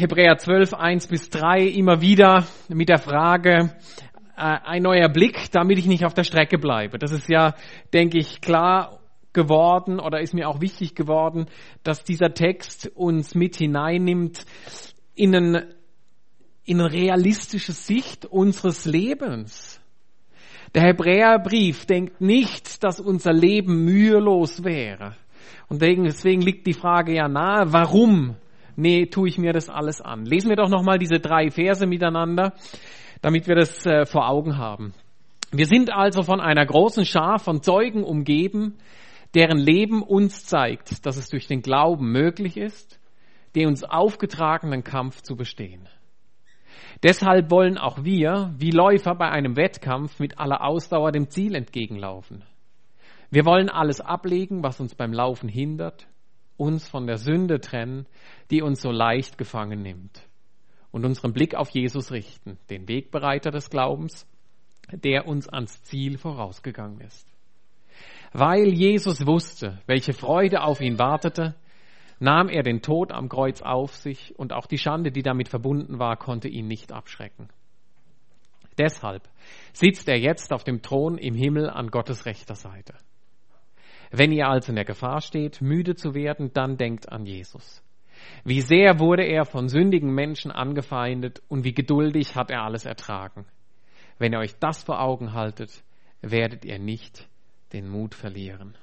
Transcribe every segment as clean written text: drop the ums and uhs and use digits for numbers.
Hebräer 12, 1-3 immer wieder mit der Frage, ein neuer Blick, damit ich nicht auf der Strecke bleibe. Das ist ja, denke ich, klar geworden oder ist mir auch wichtig geworden, dass dieser Text uns mit hineinnimmt in eine realistische Sicht unseres Lebens. Der Hebräerbrief denkt nicht, dass unser Leben mühelos wäre. Und deswegen liegt die Frage ja nahe, warum tue ich mir das alles an? Lesen wir doch nochmal diese 3 Verse miteinander, damit wir das vor Augen haben. Wir sind also von einer großen Schar von Zeugen umgeben, deren Leben uns zeigt, dass es durch den Glauben möglich ist, den uns aufgetragenen Kampf zu bestehen. Deshalb wollen auch wir, wie Läufer bei einem Wettkampf, mit aller Ausdauer dem Ziel entgegenlaufen. Wir wollen alles ablegen, was uns beim Laufen hindert, uns von der Sünde trennen, die uns so leicht gefangen nimmt, und unseren Blick auf Jesus richten, den Wegbereiter des Glaubens, der uns ans Ziel vorausgegangen ist. Weil Jesus wusste, welche Freude auf ihn wartete, nahm er den Tod am Kreuz auf sich, und auch die Schande, die damit verbunden war, konnte ihn nicht abschrecken. Deshalb sitzt er jetzt auf dem Thron im Himmel an Gottes rechter Seite. Wenn ihr also in der Gefahr steht, müde zu werden, dann denkt an Jesus. Wie sehr wurde er von sündigen Menschen angefeindet und wie geduldig hat er alles ertragen. Wenn ihr euch das vor Augen haltet, werdet ihr nicht den Mut verlieren.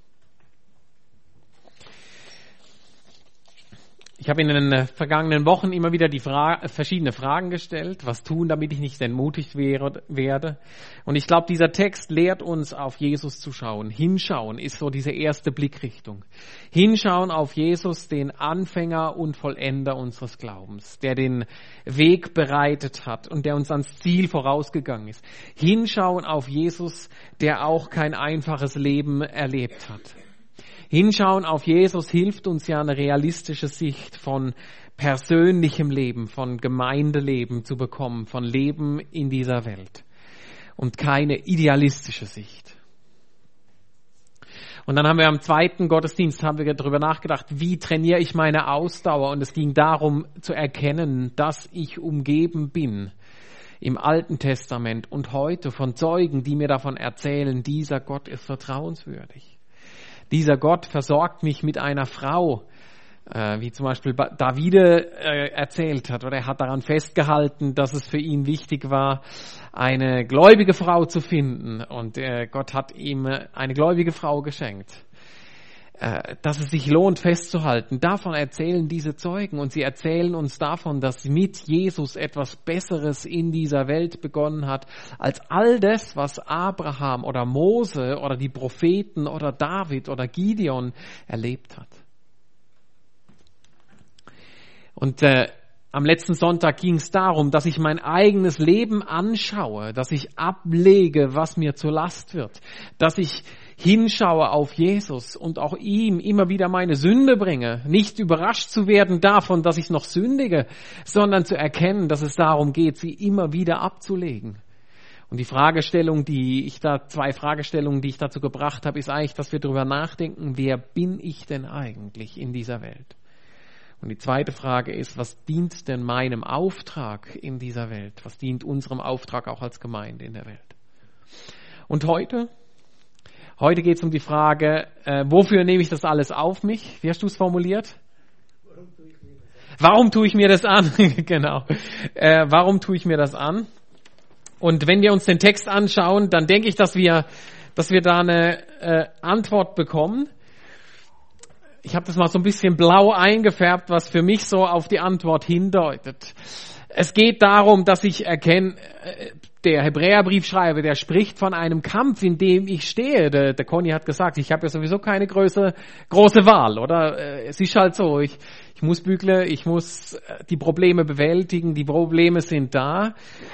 Ich habe in den vergangenen Wochen immer wieder verschiedene Fragen gestellt. Was tun, damit ich nicht entmutigt werde? Und ich glaube, dieser Text lehrt uns, auf Jesus zu schauen. Hinschauen ist so diese erste Blickrichtung. Hinschauen auf Jesus, den Anfänger und Vollender unseres Glaubens, der den Weg bereitet hat und der uns ans Ziel vorausgegangen ist. Hinschauen auf Jesus, der auch kein einfaches Leben erlebt hat. Hinschauen auf Jesus hilft uns ja, eine realistische Sicht von persönlichem Leben, von Gemeindeleben zu bekommen, von Leben in dieser Welt und keine idealistische Sicht. Und dann haben wir am zweiten Gottesdienst darüber nachgedacht, wie trainiere ich meine Ausdauer, und es ging darum zu erkennen, dass ich umgeben bin im Alten Testament und heute von Zeugen, die mir davon erzählen, dieser Gott ist vertrauenswürdig. Dieser Gott versorgt mich mit einer Frau, wie zum Beispiel Davide erzählt hat, oder er hat daran festgehalten, dass es für ihn wichtig war, eine gläubige Frau zu finden, und Gott hat ihm eine gläubige Frau geschenkt. Dass es sich lohnt festzuhalten, davon erzählen diese Zeugen, und sie erzählen uns davon, dass mit Jesus etwas Besseres in dieser Welt begonnen hat, als all das, was Abraham oder Mose oder die Propheten oder David oder Gideon erlebt hat. Und am letzten Sonntag ging es darum, dass ich mein eigenes Leben anschaue, dass ich ablege, was mir zur Last wird, dass ich hinschaue auf Jesus und auch ihm immer wieder meine Sünde bringe, nicht überrascht zu werden davon, dass ich noch sündige, sondern zu erkennen, dass es darum geht, sie immer wieder abzulegen. Und zwei Fragestellungen, die ich dazu gebracht habe, ist eigentlich, dass wir darüber nachdenken, wer bin ich denn eigentlich in dieser Welt? Und die zweite Frage ist, was dient denn meinem Auftrag in dieser Welt? Was dient unserem Auftrag auch als Gemeinde in der Welt? Und heute geht es um die Frage, wofür nehme ich das alles auf mich? Wie hast du es formuliert? Warum tue ich mir das an? Genau. Warum tue ich mir das an? Und wenn wir uns den Text anschauen, dann denke ich, dass wir da eine Antwort bekommen. Ich habe das mal so ein bisschen blau eingefärbt, was für mich so auf die Antwort hindeutet. Es geht darum, dass ich erkenne, der Hebräerbriefschreiber, der spricht von einem Kampf, in dem ich stehe. Der Conny hat gesagt, ich habe ja sowieso keine große Wahl, oder? Es ist halt so, ich muss bügeln, ich muss die Probleme bewältigen, die Probleme sind da.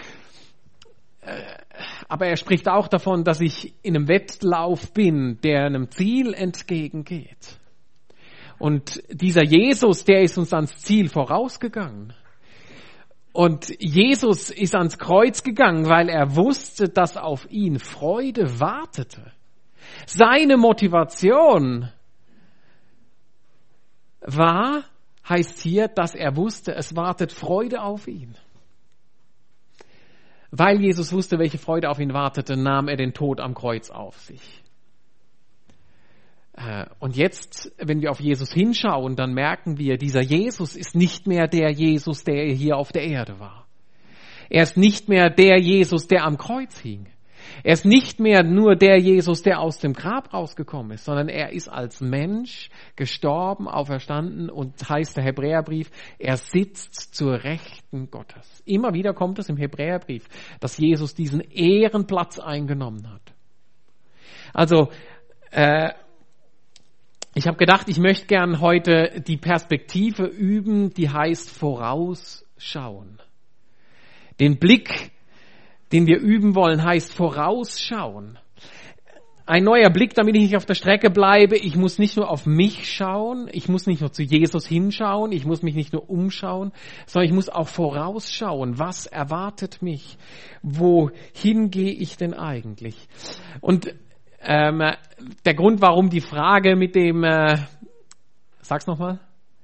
Aber er spricht auch davon, dass ich in einem Wettlauf bin, der einem Ziel entgegengeht. Und dieser Jesus, der ist uns ans Ziel vorausgegangen. Und Jesus ist ans Kreuz gegangen, weil er wusste, dass auf ihn Freude wartete. Seine Motivation war, heißt hier, dass er wusste, es wartet Freude auf ihn. Weil Jesus wusste, welche Freude auf ihn wartete, nahm er den Tod am Kreuz auf sich. Und jetzt, wenn wir auf Jesus hinschauen, dann merken wir, dieser Jesus ist nicht mehr der Jesus, der hier auf der Erde war. Er ist nicht mehr der Jesus, der am Kreuz hing. Er ist nicht mehr nur der Jesus, der aus dem Grab rausgekommen ist, sondern er ist als Mensch gestorben, auferstanden und heißt der Hebräerbrief, er sitzt zur Rechten Gottes. Immer wieder kommt es im Hebräerbrief, dass Jesus diesen Ehrenplatz eingenommen hat. Also, ich habe gedacht, ich möchte gern heute die Perspektive üben, die heißt vorausschauen. Den Blick, den wir üben wollen, heißt vorausschauen. Ein neuer Blick, damit ich nicht auf der Strecke bleibe. Ich muss nicht nur auf mich schauen, ich muss nicht nur zu Jesus hinschauen, ich muss mich nicht nur umschauen, sondern ich muss auch vorausschauen. Was erwartet mich? Wohin gehe ich denn eigentlich? Und der Grund, warum die Frage mit dem, sag's nochmal,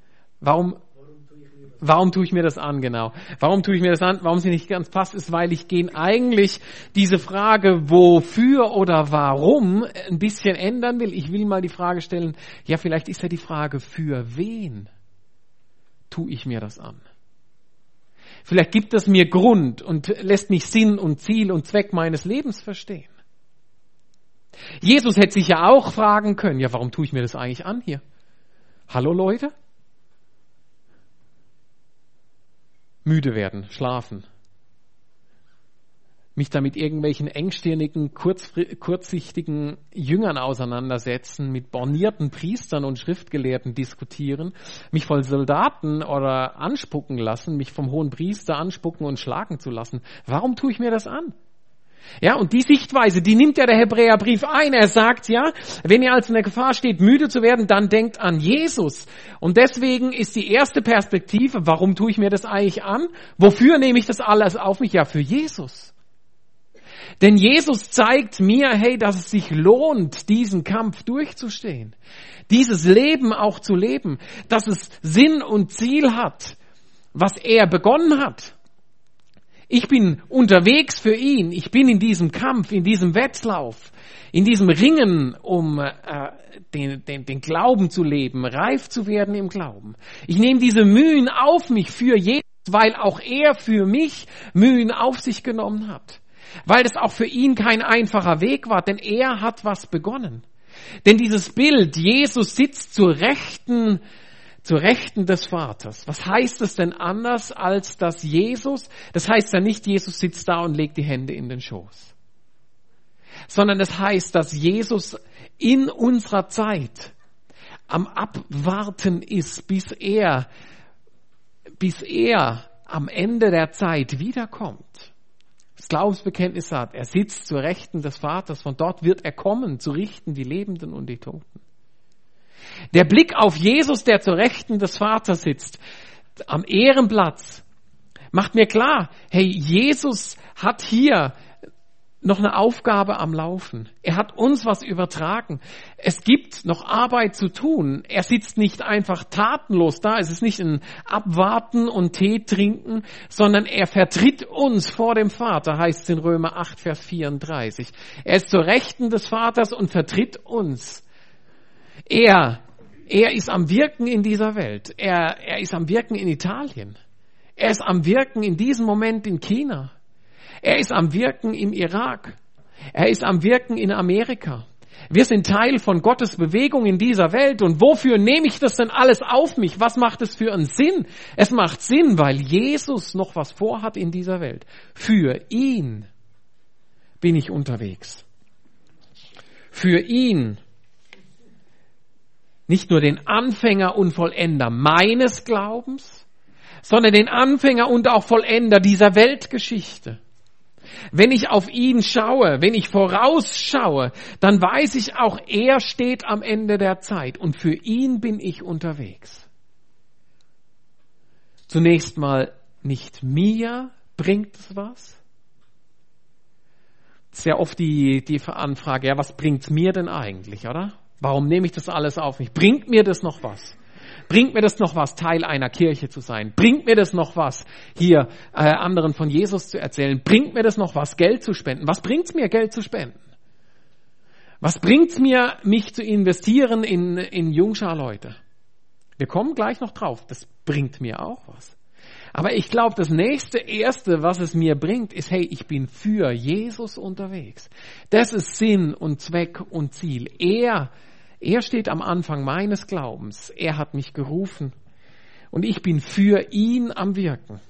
Warum tue ich mir das an, genau? Warum tue ich mir das an? Warum sie nicht ganz passt, ist, weil ich eigentlich diese Frage, wofür oder warum, ein bisschen ändern will. Ich will mal die Frage stellen, ja, vielleicht ist ja die Frage, für wen tue ich mir das an? Vielleicht gibt es mir Grund und lässt mich Sinn und Ziel und Zweck meines Lebens verstehen. Jesus hätte sich ja auch fragen können, ja, warum tue ich mir das eigentlich an hier? Hallo Leute? Müde werden, schlafen. Mich da mit irgendwelchen engstirnigen, kurzsichtigen Jüngern auseinandersetzen, mit bornierten Priestern und Schriftgelehrten diskutieren, mich von Soldaten oder anspucken lassen, mich vom hohen Priester anspucken und schlagen zu lassen. Warum tue ich mir das an? Ja, und die Sichtweise, die nimmt ja der Hebräerbrief ein. Er sagt ja, wenn ihr also in der Gefahr steht, müde zu werden, dann denkt an Jesus. Und deswegen ist die erste Perspektive, warum tue ich mir das eigentlich an? Wofür nehme ich das alles auf mich? Ja, für Jesus. Denn Jesus zeigt mir, hey, dass es sich lohnt, diesen Kampf durchzustehen. Dieses Leben auch zu leben. Dass es Sinn und Ziel hat, was er begonnen hat. Ich bin unterwegs für ihn. Ich bin in diesem Kampf, in diesem Wettlauf, in diesem Ringen, um den Glauben zu leben, reif zu werden im Glauben. Ich nehme diese Mühen auf mich für Jesus, weil auch er für mich Mühen auf sich genommen hat. Weil es auch für ihn kein einfacher Weg war, denn er hat was begonnen. Denn dieses Bild, Jesus sitzt zur Rechten des Vaters. Was heißt es denn anders als dass Jesus? Das heißt ja nicht, Jesus sitzt da und legt die Hände in den Schoß. Sondern das heißt, dass Jesus in unserer Zeit am Abwarten ist, bis er am Ende der Zeit wiederkommt. Das Glaubensbekenntnis sagt, er sitzt zur Rechten des Vaters, von dort wird er kommen, zu richten die Lebenden und die Toten. Der Blick auf Jesus, der zur Rechten des Vaters sitzt, am Ehrenplatz, macht mir klar, hey, Jesus hat hier noch eine Aufgabe am Laufen. Er hat uns was übertragen. Es gibt noch Arbeit zu tun. Er sitzt nicht einfach tatenlos da. Es ist nicht ein Abwarten und Tee trinken, sondern er vertritt uns vor dem Vater, heißt es in Römer 8, Vers 34. Er ist zur Rechten des Vaters und vertritt uns. Er ist am Wirken in dieser Welt. Er ist am Wirken in Italien. Er ist am Wirken in diesem Moment in China. Er ist am Wirken im Irak. Er ist am Wirken in Amerika. Wir sind Teil von Gottes Bewegung in dieser Welt. Und wofür nehme ich das denn alles auf mich? Was macht es für einen Sinn? Es macht Sinn, weil Jesus noch was vorhat in dieser Welt. Für ihn bin ich unterwegs. Für ihn. Nicht nur den Anfänger und Vollender meines Glaubens, sondern den Anfänger und auch Vollender dieser Weltgeschichte. Wenn ich auf ihn schaue, wenn ich vorausschaue, dann weiß ich auch, er steht am Ende der Zeit und für ihn bin ich unterwegs. Zunächst mal, nicht mir bringt es was. Sehr oft die Anfrage, ja, was bringt's mir denn eigentlich, oder? Warum nehme ich das alles auf mich? Bringt mir das noch was? Bringt mir das noch was, Teil einer Kirche zu sein? Bringt mir das noch was, hier anderen von Jesus zu erzählen? Bringt mir das noch was, Geld zu spenden? Was bringt's mir, Geld zu spenden? Was bringt's mir, mich zu investieren in Jungschar-Leute? Wir kommen gleich noch drauf. Das bringt mir auch was. Aber ich glaube, das Erste, was es mir bringt, ist, hey, ich bin für Jesus unterwegs. Das ist Sinn und Zweck und Ziel. Er steht am Anfang meines Glaubens. Er hat mich gerufen. Und ich bin für ihn am Wirken.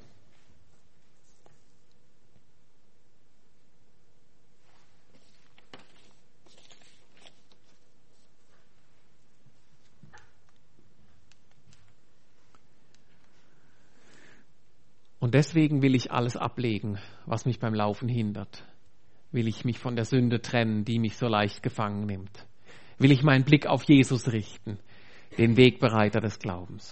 Und deswegen will ich alles ablegen, was mich beim Laufen hindert. Will ich mich von der Sünde trennen, die mich so leicht gefangen nimmt. Will ich meinen Blick auf Jesus richten, den Wegbereiter des Glaubens.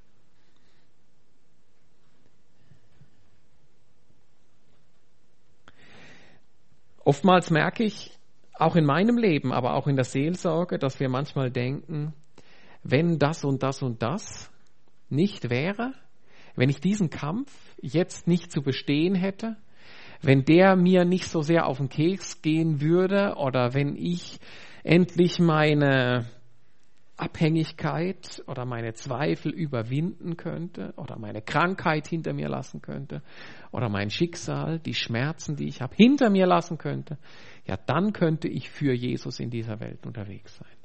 Oftmals merke ich, auch in meinem Leben, aber auch in der Seelsorge, dass wir manchmal denken, wenn das und das und das nicht wäre, wenn ich diesen Kampf jetzt nicht zu bestehen hätte, wenn der mir nicht so sehr auf den Keks gehen würde oder wenn ich endlich meine Abhängigkeit oder meine Zweifel überwinden könnte oder meine Krankheit hinter mir lassen könnte oder mein Schicksal, die Schmerzen, die ich habe, hinter mir lassen könnte, ja, dann könnte ich für Jesus in dieser Welt unterwegs sein.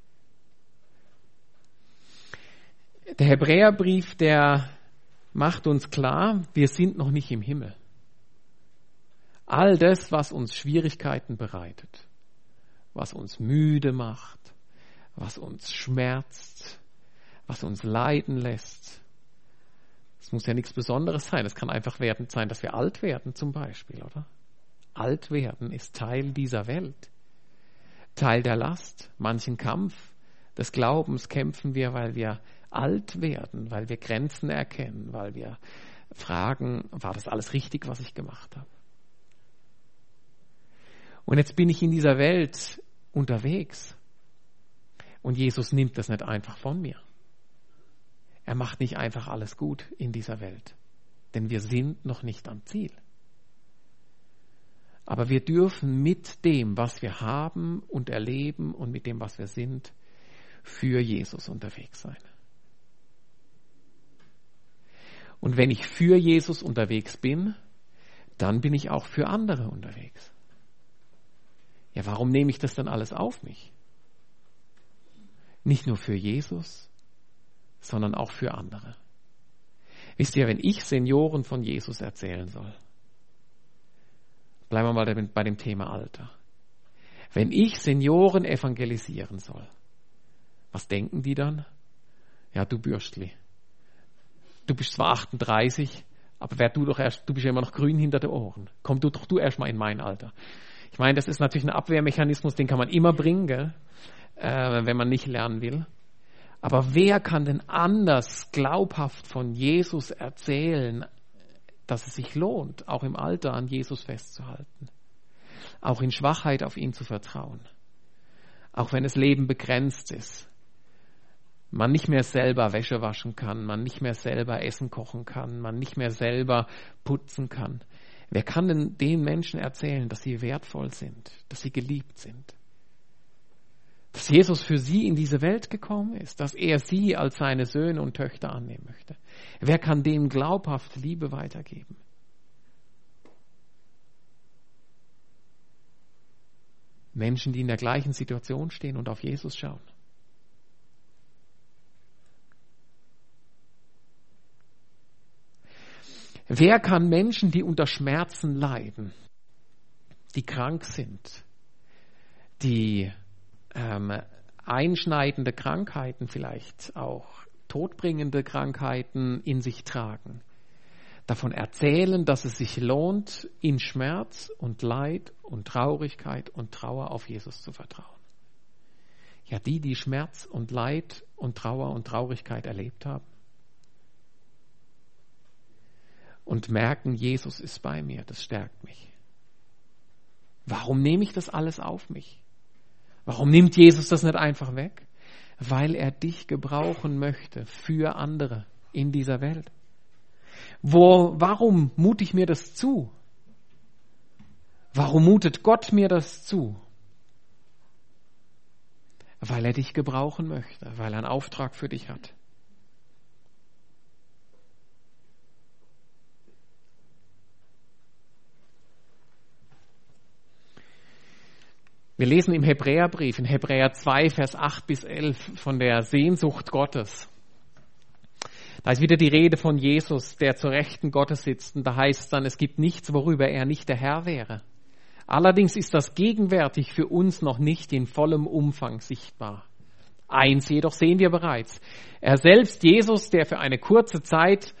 Der Hebräerbrief, der macht uns klar, wir sind noch nicht im Himmel. All das, was uns Schwierigkeiten bereitet, was uns müde macht, was uns schmerzt, was uns leiden lässt, es muss ja nichts Besonderes sein. Es kann einfach sein, dass wir alt werden zum Beispiel, oder? Alt werden ist Teil dieser Welt, Teil der Last. Manchen Kampf des Glaubens kämpfen wir, weil wir alt werden, weil wir Grenzen erkennen, weil wir fragen, war das alles richtig, was ich gemacht habe? Und jetzt bin ich in dieser Welt unterwegs und Jesus nimmt das nicht einfach von mir. Er macht nicht einfach alles gut in dieser Welt, denn wir sind noch nicht am Ziel. Aber wir dürfen mit dem, was wir haben und erleben und mit dem, was wir sind, für Jesus unterwegs sein. Und wenn ich für Jesus unterwegs bin, dann bin ich auch für andere unterwegs. Ja, warum nehme ich das dann alles auf mich? Nicht nur für Jesus, sondern auch für andere. Wisst ihr, wenn ich Senioren von Jesus erzählen soll, bleiben wir mal bei dem Thema Alter. Wenn ich Senioren evangelisieren soll, was denken die dann? Ja, du Bürstli. Du bist zwar 38, aber du bist ja immer noch grün hinter den Ohren. Komm du erst mal in mein Alter. Ich meine, das ist natürlich ein Abwehrmechanismus, den kann man immer bringen, gell? Wenn man nicht lernen will. Aber wer kann denn anders glaubhaft von Jesus erzählen, dass es sich lohnt, auch im Alter an Jesus festzuhalten, auch in Schwachheit auf ihn zu vertrauen, auch wenn das Leben begrenzt ist, man nicht mehr selber Wäsche waschen kann, man nicht mehr selber Essen kochen kann, man nicht mehr selber putzen kann. Wer kann denn den Menschen erzählen, dass sie wertvoll sind, dass sie geliebt sind? Dass Jesus für sie in diese Welt gekommen ist, dass er sie als seine Söhne und Töchter annehmen möchte. Wer kann dem glaubhaft Liebe weitergeben? Menschen, die in der gleichen Situation stehen und auf Jesus schauen. Wer kann Menschen, die unter Schmerzen leiden, die krank sind, die einschneidende Krankheiten, vielleicht auch todbringende Krankheiten in sich tragen, davon erzählen, dass es sich lohnt, in Schmerz und Leid und Traurigkeit und Trauer auf Jesus zu vertrauen? Ja, die Schmerz und Leid und Trauer und Traurigkeit erlebt haben und merken, Jesus ist bei mir, das stärkt mich. Warum nehme ich das alles auf mich? Warum nimmt Jesus das nicht einfach weg? weil er dich gebrauchen möchte für andere in dieser Welt. Warum mute ich mir das zu? Warum mutet Gott mir das zu? Weil er dich gebrauchen möchte, weil er einen Auftrag für dich hat. Wir lesen im Hebräerbrief, in Hebräer 2, Vers 8 bis 11 von der Sehnsucht Gottes. Da ist wieder die Rede von Jesus, der zur Rechten Gottes sitzt. Und da heißt es dann, es gibt nichts, worüber er nicht der Herr wäre. Allerdings ist das gegenwärtig für uns noch nicht in vollem Umfang sichtbar. Eins jedoch sehen wir bereits. Er selbst, Jesus, der für eine kurze Zeit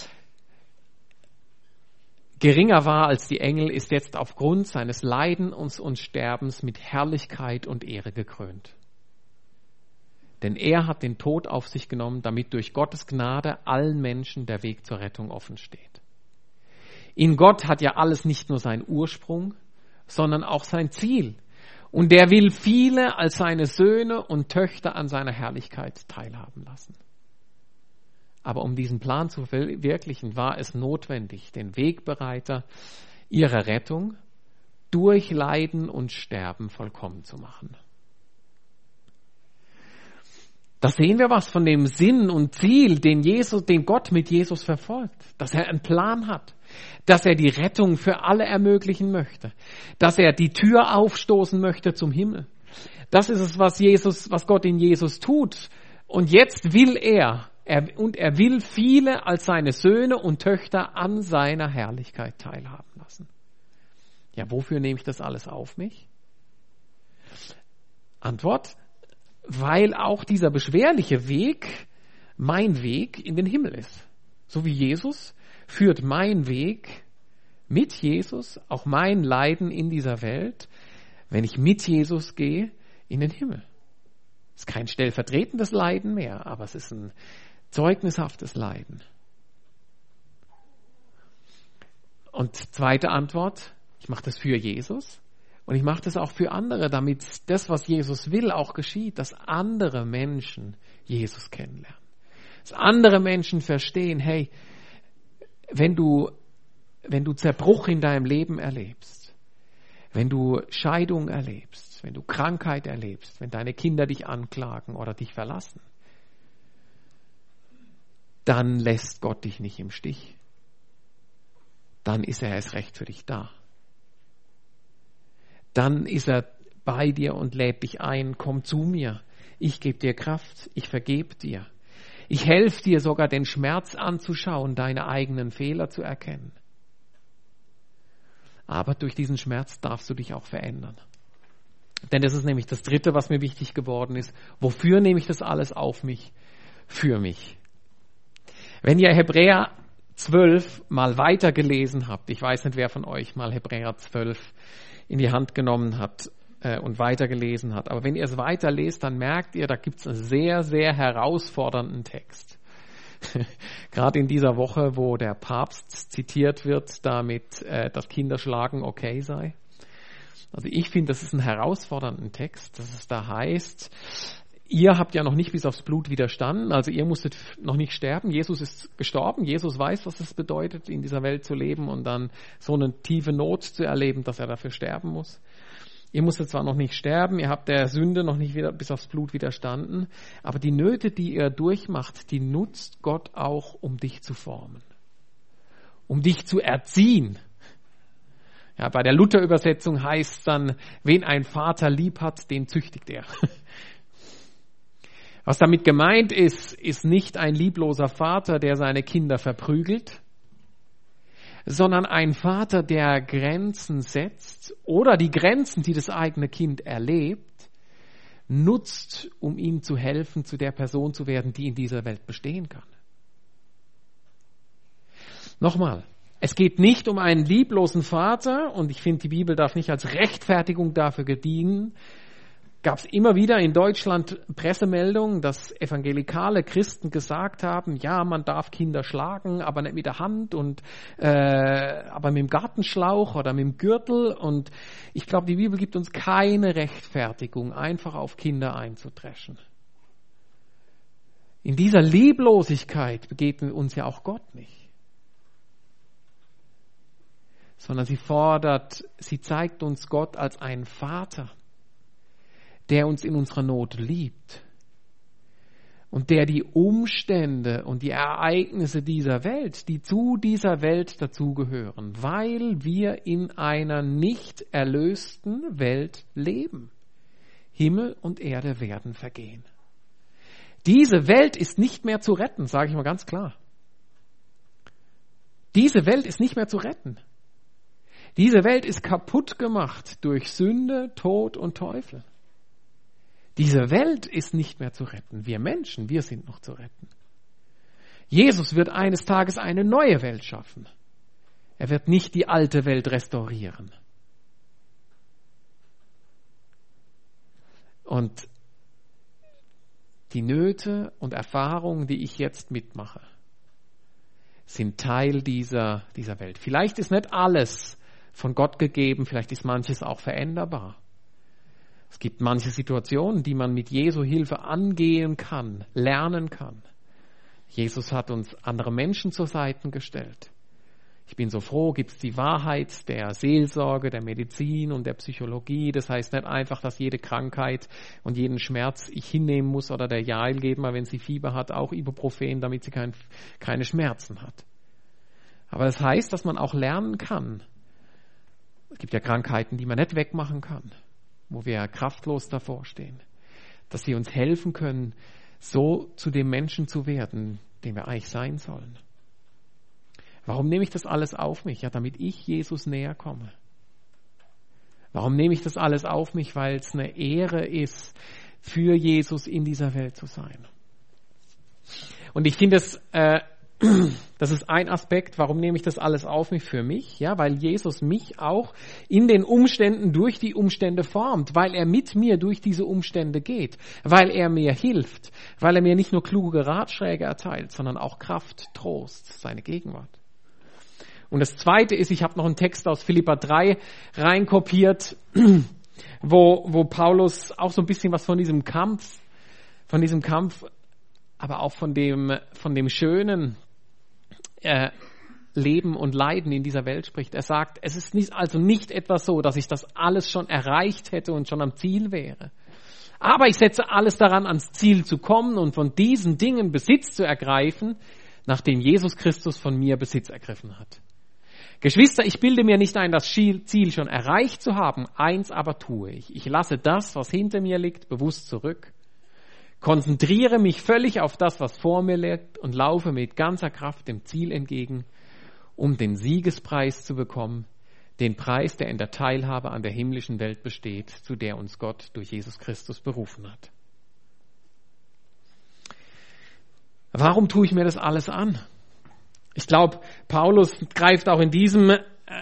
geringer war als die Engel, ist jetzt aufgrund seines Leidens und Sterbens mit Herrlichkeit und Ehre gekrönt. Denn er hat den Tod auf sich genommen, damit durch Gottes Gnade allen Menschen der Weg zur Rettung offen steht. In Gott hat ja alles nicht nur seinen Ursprung, sondern auch sein Ziel. Und der will viele als seine Söhne und Töchter an seiner Herrlichkeit teilhaben lassen. Aber um diesen Plan zu verwirklichen, war es notwendig, den Wegbereiter ihrer Rettung durch Leiden und Sterben vollkommen zu machen. Da sehen wir was von dem Sinn und Ziel, den Gott mit Jesus verfolgt. Dass er einen Plan hat. Dass er die Rettung für alle ermöglichen möchte. Dass er die Tür aufstoßen möchte zum Himmel. Das ist es, was Gott in Jesus tut. Und jetzt will er will viele als seine Söhne und Töchter an seiner Herrlichkeit teilhaben lassen. Ja, wofür nehme ich das alles auf mich? Antwort: Weil auch dieser beschwerliche Weg mein Weg in den Himmel ist. So wie Jesus führt mein Weg mit Jesus, auch mein Leiden in dieser Welt, wenn ich mit Jesus gehe, in den Himmel. Es ist kein stellvertretendes Leiden mehr, aber es ist ein zeugnishaftes Leiden. Und zweite Antwort: Ich mache das für Jesus. Und ich mache das auch für andere, damit das, was Jesus will, auch geschieht, dass andere Menschen Jesus kennenlernen. Dass andere Menschen verstehen, hey, wenn du Zerbruch in deinem Leben erlebst, wenn du Scheidung erlebst, wenn du Krankheit erlebst, wenn deine Kinder dich anklagen oder dich verlassen, dann lässt Gott dich nicht im Stich. Dann ist er erst recht für dich da. Dann ist er bei dir und lädt dich ein, komm zu mir, ich gebe dir Kraft, ich vergebe dir. Ich helfe dir sogar, den Schmerz anzuschauen, deine eigenen Fehler zu erkennen. Aber durch diesen Schmerz darfst du dich auch verändern. Denn das ist nämlich das Dritte, was mir wichtig geworden ist. Wofür nehme ich das alles auf mich? Für mich. Wenn ihr Hebräer 12 mal weitergelesen habt, ich weiß nicht, wer von euch mal Hebräer 12 in die Hand genommen hat und weitergelesen hat. Aber wenn ihr es weiterlest, dann merkt ihr, da gibt es einen sehr, sehr herausfordernden Text. Gerade in dieser Woche, wo der Papst zitiert wird, damit das Kinderschlagen okay sei. Also ich finde, das ist ein herausfordernden Text, dass es da heißt, ihr habt ja noch nicht bis aufs Blut widerstanden, also ihr musstet noch nicht sterben. Jesus ist gestorben, Jesus weiß, was es bedeutet, in dieser Welt zu leben und dann so eine tiefe Not zu erleben, dass er dafür sterben muss. Ihr musstet zwar noch nicht sterben, ihr habt der Sünde noch nicht wieder bis aufs Blut widerstanden, aber die Nöte, die ihr durchmacht, die nutzt Gott auch, um dich zu formen, um dich zu erziehen. Ja, bei der Luther-Übersetzung heißt es dann, wen ein Vater lieb hat, den züchtigt er. Was damit gemeint ist nicht ein liebloser Vater, der seine Kinder verprügelt, sondern ein Vater, der Grenzen setzt oder die Grenzen, die das eigene Kind erlebt, nutzt, um ihm zu helfen, zu der Person zu werden, die in dieser Welt bestehen kann. Nochmal, es geht nicht um einen lieblosen Vater, und ich finde, die Bibel darf nicht als Rechtfertigung dafür dienen. Gab es immer wieder in Deutschland Pressemeldungen, dass evangelikale Christen gesagt haben, ja, man darf Kinder schlagen, aber nicht mit der Hand aber mit dem Gartenschlauch oder mit dem Gürtel. Und ich glaube, die Bibel gibt uns keine Rechtfertigung, einfach auf Kinder einzudreschen. In dieser Lieblosigkeit begegnet uns ja auch Gott nicht. Sondern sie zeigt uns Gott als einen Vater, der uns in unserer Not liebt und der die Umstände und die Ereignisse dieser Welt, die zu dieser Welt dazugehören, weil wir in einer nicht erlösten Welt leben. Himmel und Erde werden vergehen. Diese Welt ist nicht mehr zu retten, sage ich mal ganz klar. Diese Welt ist nicht mehr zu retten. Diese Welt ist kaputt gemacht durch Sünde, Tod und Teufel. Diese Welt ist nicht mehr zu retten. Wir Menschen, wir sind noch zu retten. Jesus wird eines Tages eine neue Welt schaffen. Er wird nicht die alte Welt restaurieren. Und die Nöte und Erfahrungen, die ich jetzt mitmache, sind Teil dieser Welt. Vielleicht ist nicht alles von Gott gegeben, vielleicht ist manches auch veränderbar. Es gibt manche Situationen, die man mit Jesu Hilfe angehen kann, lernen kann. Jesus hat uns andere Menschen zur Seite gestellt. Ich bin so froh, gibt es die Wahrheit der Seelsorge, der Medizin und der Psychologie. Das heißt nicht einfach, dass jede Krankheit und jeden Schmerz ich hinnehmen muss oder der Jael geben, mal wenn sie Fieber hat, auch Ibuprofen, damit sie keine Schmerzen hat. Aber das heißt, dass man auch lernen kann. Es gibt ja Krankheiten, die man nicht wegmachen kann, wo wir kraftlos davor stehen. Dass sie uns helfen können, so zu dem Menschen zu werden, den wir eigentlich sein sollen. Warum nehme ich das alles auf mich? Ja, damit ich Jesus näher komme. Warum nehme ich das alles auf mich? Weil es eine Ehre ist, für Jesus in dieser Welt zu sein. Und ich finde, das ist ein Aspekt, warum nehme ich das alles auf mich für mich? Ja, weil Jesus mich auch in den Umständen, durch die Umstände formt, weil er mit mir durch diese Umstände geht, weil er mir hilft, weil er mir nicht nur kluge Ratschläge erteilt, sondern auch Kraft, Trost, seine Gegenwart. Und das Zweite ist, ich habe noch einen Text aus Philipper 3 reinkopiert, wo Paulus auch so ein bisschen was von diesem Kampf, aber auch von dem schönen Leben und Leiden in dieser Welt spricht. Er sagt, es ist nicht etwas so, dass ich das alles schon erreicht hätte und schon am Ziel wäre. Aber ich setze alles daran, ans Ziel zu kommen und von diesen Dingen Besitz zu ergreifen, nachdem Jesus Christus von mir Besitz ergriffen hat. Geschwister, ich bilde mir nicht ein, das Ziel schon erreicht zu haben, eins aber tue ich. Ich lasse das, was hinter mir liegt, bewusst zurück, konzentriere mich völlig auf das, was vor mir liegt und laufe mit ganzer Kraft dem Ziel entgegen, um den Siegespreis zu bekommen, den Preis, der in der Teilhabe an der himmlischen Welt besteht, zu der uns Gott durch Jesus Christus berufen hat. Warum tue ich mir das alles an? Ich glaube, Paulus greift auch in diesem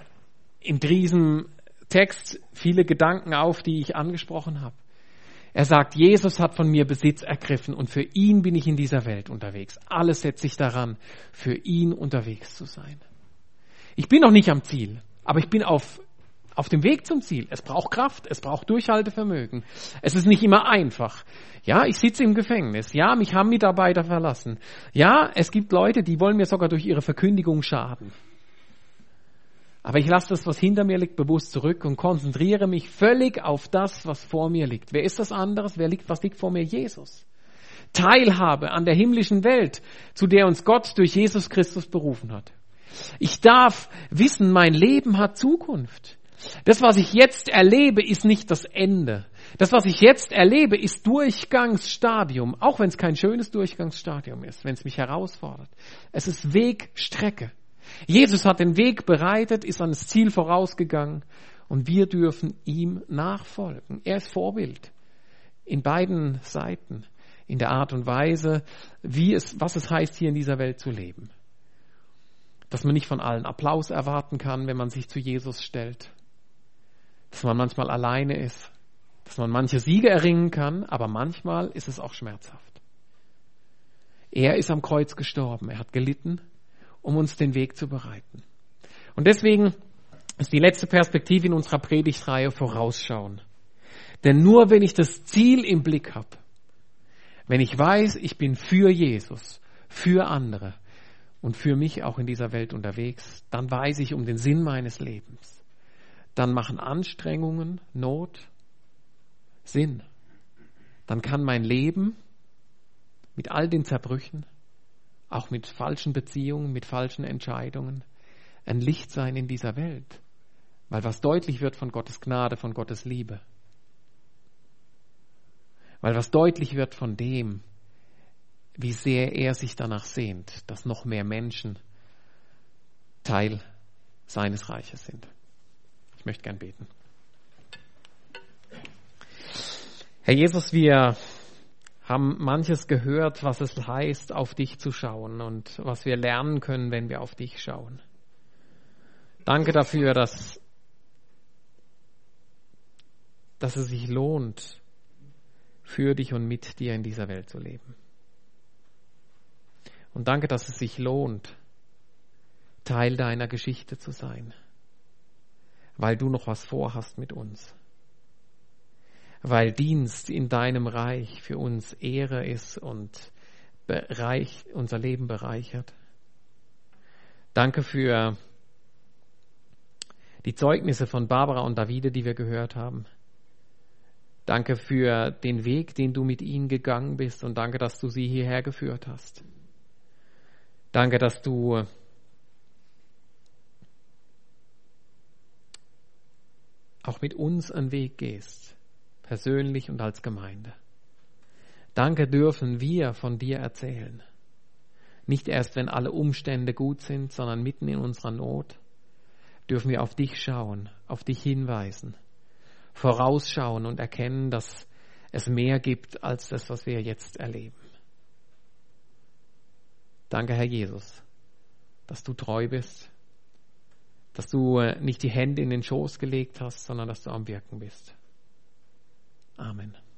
Text viele Gedanken auf, die ich angesprochen habe. Er sagt, Jesus hat von mir Besitz ergriffen und für ihn bin ich in dieser Welt unterwegs. Alles setze ich daran, für ihn unterwegs zu sein. Ich bin noch nicht am Ziel, aber ich bin auf dem Weg zum Ziel. Es braucht Kraft, es braucht Durchhaltevermögen. Es ist nicht immer einfach. Ja, ich sitze im Gefängnis. Ja, mich haben Mitarbeiter verlassen. Ja, es gibt Leute, die wollen mir sogar durch ihre Verkündigung schaden. Aber ich lasse das, was hinter mir liegt, bewusst zurück und konzentriere mich völlig auf das, was vor mir liegt. Wer ist das anderes? Was liegt vor mir? Jesus. Teilhabe an der himmlischen Welt, zu der uns Gott durch Jesus Christus berufen hat. Ich darf wissen, mein Leben hat Zukunft. Das, was ich jetzt erlebe, ist nicht das Ende. Das, was ich jetzt erlebe, ist Durchgangsstadium, auch wenn es kein schönes Durchgangsstadium ist, wenn es mich herausfordert. Es ist Wegstrecke. Jesus hat den Weg bereitet, ist ans Ziel vorausgegangen und wir dürfen ihm nachfolgen. Er ist Vorbild in beiden Seiten, in der Art und Weise, was es heißt, hier in dieser Welt zu leben. Dass man nicht von allen Applaus erwarten kann, wenn man sich zu Jesus stellt. Dass man manchmal alleine ist. Dass man manche Siege erringen kann, aber manchmal ist es auch schmerzhaft. Er ist am Kreuz gestorben. Er hat gelitten, um uns den Weg zu bereiten. Und deswegen ist die letzte Perspektive in unserer Predigtreihe Vorausschauen. Denn nur wenn ich das Ziel im Blick habe, Wenn ich weiß, ich bin für Jesus, für andere und für mich auch in dieser Welt unterwegs, dann weiß ich um den Sinn meines Lebens. Dann machen Anstrengungen, Not Sinn. Dann kann mein Leben mit all den Zerbrüchen, auch mit falschen Beziehungen, mit falschen Entscheidungen, ein Licht sein in dieser Welt. Weil was deutlich wird von Gottes Gnade, von Gottes Liebe. Weil was deutlich wird von dem, wie sehr er sich danach sehnt, dass noch mehr Menschen Teil seines Reiches sind. Ich möchte gern beten. Herr Jesus, wir haben manches gehört, was es heißt, auf dich zu schauen und was wir lernen können, wenn wir auf dich schauen. Danke dafür, dass es sich lohnt, für dich und mit dir in dieser Welt zu leben. Und danke, dass es sich lohnt, Teil deiner Geschichte zu sein, weil du noch was vorhast mit uns. Weil Dienst in deinem Reich für uns Ehre ist und unser Leben bereichert. Danke für die Zeugnisse von Barbara und Davide, die wir gehört haben. Danke für den Weg, den du mit ihnen gegangen bist und danke, dass du sie hierher geführt hast. Danke, dass du auch mit uns einen Weg gehst, persönlich und als Gemeinde. Danke dürfen wir von dir erzählen. Nicht erst, wenn alle Umstände gut sind, sondern mitten in unserer Not dürfen wir auf dich schauen, auf dich hinweisen, vorausschauen und erkennen, dass es mehr gibt als das, was wir jetzt erleben. Danke, Herr Jesus, dass du treu bist, dass du nicht die Hände in den Schoß gelegt hast, sondern dass du am Wirken bist. Amen.